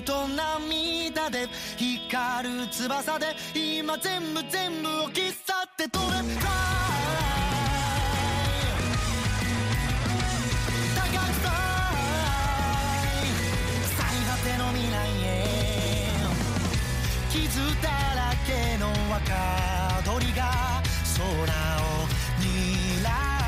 りと涙で光る翼で今全部を切っ去って取れ高くさい最果ての未来へ傷だらけの若鳥が空を睨む